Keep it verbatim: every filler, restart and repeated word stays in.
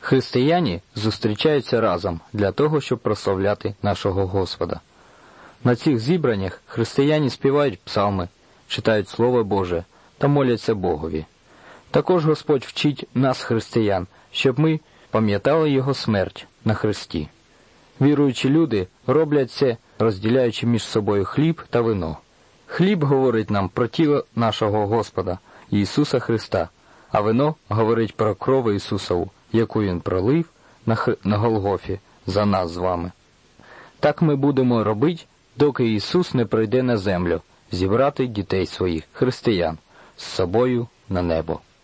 Християні зустрічаються разом для того, щоб прославляти нашого Господа. На цих зібраннях християні співають псалми, читають Слово Боже та моляться Богові. Також Господь вчить нас, християн, щоб ми пам'ятали Його смерть на хресті. Віруючі люди роблять це, розділяючи між собою хліб та вино. Хліб говорить нам про тіло нашого Господа, Ісуса Христа, а вино говорить про кров Ісусову, яку Він пролив на, Хр... на Голгофі за нас з вами. Так ми будемо робити, доки Ісус не прийде на землю, зібрати дітей своїх, християн, з собою на небо.